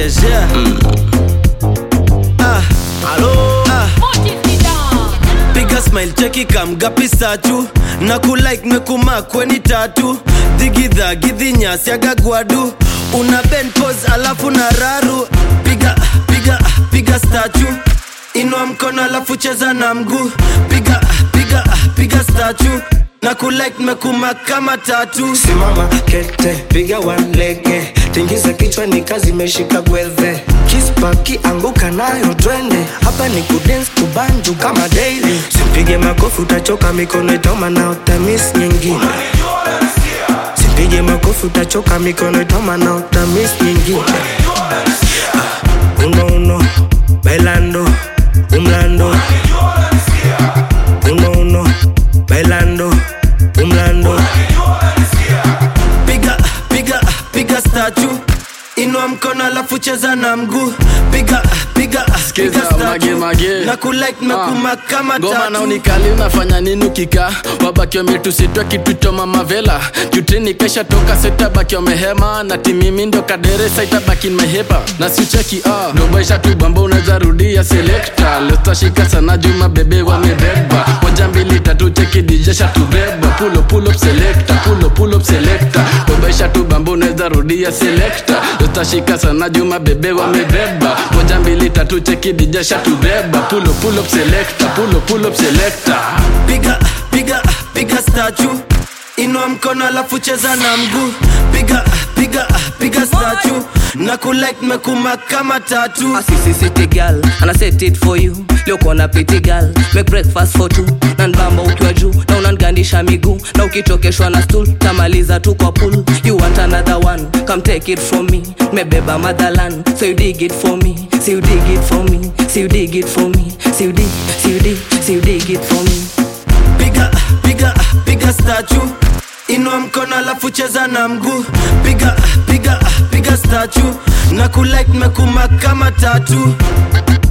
Yes, yeah. Hello. Piga smile cheki kamgapi satu na kulike mekuma kweni tatu digidha gidhinya siaga gwadu una bend pose alafu na raru piga statue inua mkono alafu cheza na mguu piga statue na kulike mekuma kama tatu Simama kete, piga one lege, tingiza kichwa ni kazi meshika gwethe. Kispaki anguka nayo twende, hapa ni kudance kubanju kama daily. Simpige makofi utachoka mikono itoma na utamiss nyingine. Simpige makofi utachoka mikono itoma na utamiss nyingine. Uno, bailando, umlando. Uno, bailando, umlando. Piga statue inua mkono alafu cheza na mguu piga statue na kulike mekuma kama tatu ngoma na unikali unafanya nini ukika wabaki wametusitwa kitu cha mama vela jutini kesha toka seta baki wamehema na timimi ndo kadere saita baki mehepa na sicheki ndobaisha tu bamba unaweza rudia selector leta shika sana juma bebe wamebeba moja mbili tatu cheki DJ shatubeba pull up selector pull up selector ndobaisha tu bamba unaweza rudia selector leta shika sana juma bebe wamebeba moja mbili tatu cheki DJ shatubeba pull up selector pull up selector piga statue inua mkono alafu cheza na mguu piga statue na kulike mekuma kama tatu Assisi city girl and I set it for you leo kona pretty girl make breakfast for two na nbamba ukiwa juu na unangandisha miguu na ukitokeshwa na stool tamaliza tu kwa pool you want another one come take it from me mebeba motherland so you dig it for me so you dig it for me so you dig it for me so you dig it for me piga statue inua mkono alafu cheza na mguu piga statue na kulike mekuma kama tatu